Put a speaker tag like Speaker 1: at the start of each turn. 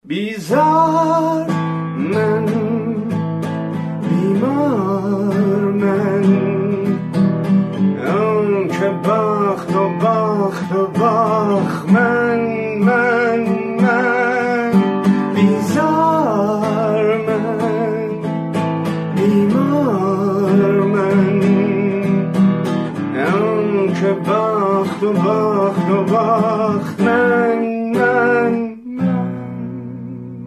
Speaker 1: بیزار من، بیمار من، اون که باخت و باخت و باخت من بیزار من، بیمار من، اون که باخت و باخت و باخت من